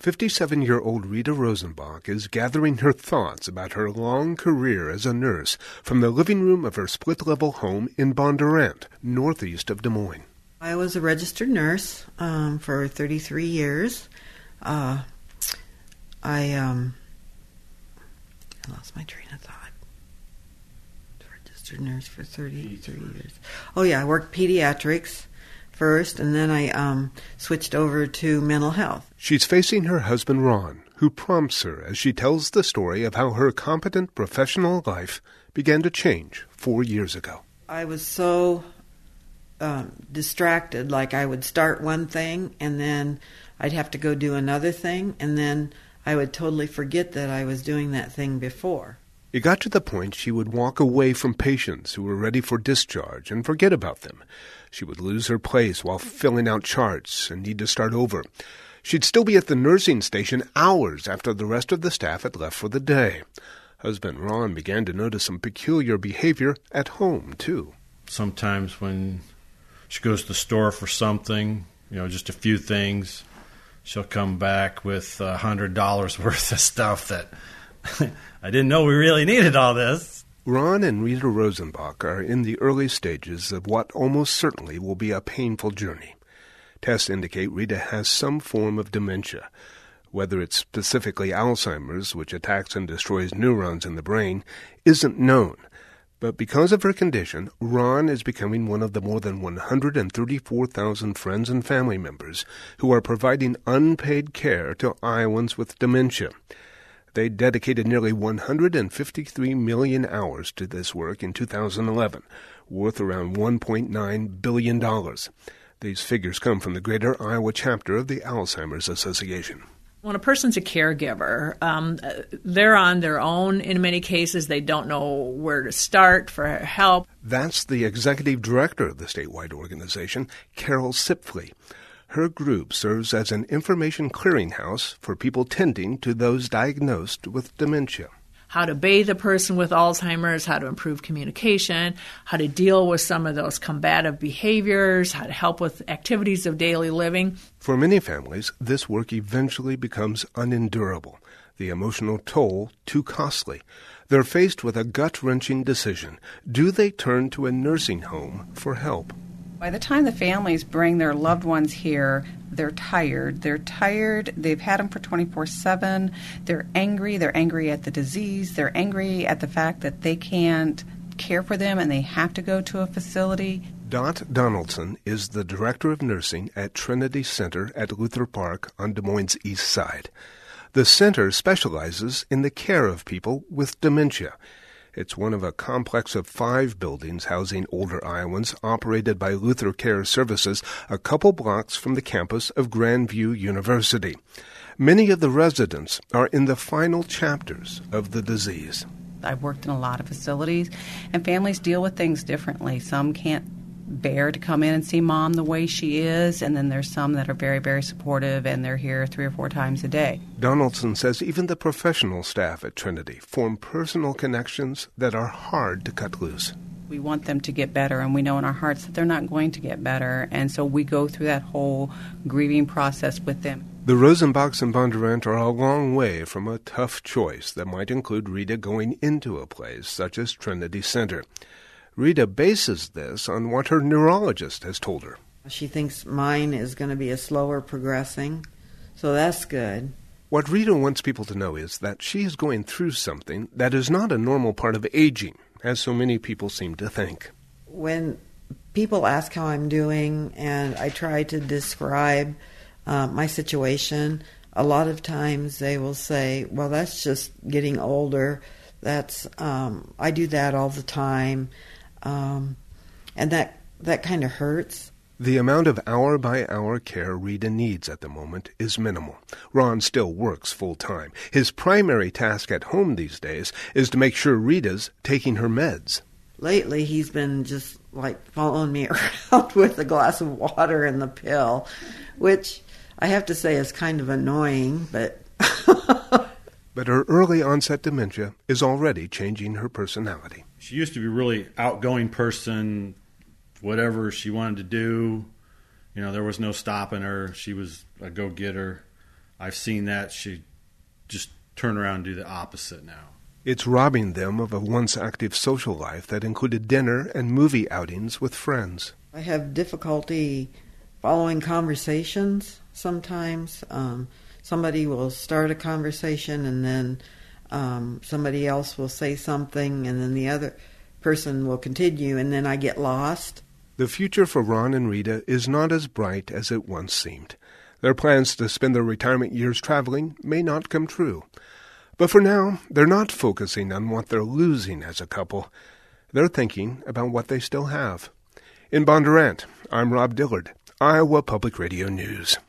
57-year-old Rita Rosenbach is gathering her thoughts about her long career as a nurse from the living room of her split-level home in Bondurant, northeast of Des Moines. I was a registered nurse for 33 years. I lost my train of thought. Registered nurse for 33 years. Oh, yeah, I worked pediatrics first, and then I switched over to mental health. She's facing her husband, Ron, who prompts her as she tells the story of how her competent professional life began to change 4 years ago. I was so distracted, like I would start one thing, and then I'd have to go do another thing, and then I would totally forget that I was doing that thing before. It got to the point she would walk away from patients who were ready for discharge and forget about them. She would lose her place while filling out charts and need to start over. She'd still be at the nursing station hours after the rest of the staff had left for the day. Husband Ron began to notice some peculiar behavior at home, too. Sometimes when she goes to the store for something, just a few things, she'll come back with $100 worth of stuff that I didn't know we really needed all this. Ron and Rita Rosenbach are in the early stages of what almost certainly will be a painful journey. Tests indicate Rita has some form of dementia. Whether it's specifically Alzheimer's, which attacks and destroys neurons in the brain, isn't known. But because of her condition, Ron is becoming one of the more than 134,000 friends and family members who are providing unpaid care to Iowans with dementia. They dedicated nearly 153 million hours to this work in 2011, worth around $1.9 billion. These figures come from the Greater Iowa chapter of the Alzheimer's Association. When a person's a caregiver, they're on their own. In many cases, they don't know where to start for help. That's the executive director of the statewide organization, Carol Sipfli. Her group serves as an information clearinghouse for people tending to those diagnosed with dementia. How to bathe a person with Alzheimer's, how to improve communication, how to deal with some of those combative behaviors, how to help with activities of daily living. For many families, this work eventually becomes unendurable, the emotional toll too costly. They're faced with a gut-wrenching decision. Do they turn to a nursing home for help? By the time the families bring their loved ones here, they're tired. They've had them for 24/7. They're angry. They're angry at the disease. They're angry at the fact that they can't care for them and they have to go to a facility. Dot Donaldson is the director of nursing at Trinity Center at Luther Park on Des Moines' east side. The center specializes in the care of people with dementia. It's one of a complex of 5 buildings housing older Iowans operated by Luther Care Services a couple blocks from the campus of Grandview University. Many of the residents are in the final chapters of the disease. I've worked in a lot of facilities, and families deal with things differently. Some can't bear to come in and see mom the way she is, and then there's some that are very, very supportive, and they're here 3 or 4 times a day. Donaldson says even the professional staff at Trinity form personal connections that are hard to cut loose. We want them to get better, and we know in our hearts that they're not going to get better, and so we go through that whole grieving process with them. The Rosenbachs and Bondurant are a long way from a tough choice that might include Rita going into a place such as Trinity Center. Rita bases this on what her neurologist has told her. She thinks mine is going to be a slower progressing, so that's good. What Rita wants people to know is that she is going through something that is not a normal part of aging, as so many people seem to think. When people ask how I'm doing and I try to describe my situation, a lot of times they will say, well, that's just getting older. That's I do that all the time. And that kind of hurts. The amount of hour-by-hour care Rita needs at the moment is minimal. Ron still works full-time. His primary task at home these days is to make sure Rita's taking her meds. Lately, he's been just like following me around with a glass of water and the pill, which I have to say is kind of annoying, but... But her early-onset dementia is already changing her personality. She used to be a really outgoing person, whatever she wanted to do. There was no stopping her. She was a go-getter. I've seen that. She just turn around and do the opposite now. It's robbing them of a once active social life that included dinner and movie outings with friends. I have difficulty following conversations sometimes. Somebody will start a conversation and then somebody else will say something and then the other person will continue and then I get lost. The future for Ron and Rita is not as bright as it once seemed. Their plans to spend their retirement years traveling may not come true. But for now, they're not focusing on what they're losing as a couple. They're thinking about what they still have. In Bondurant, I'm Rob Dillard, Iowa Public Radio News.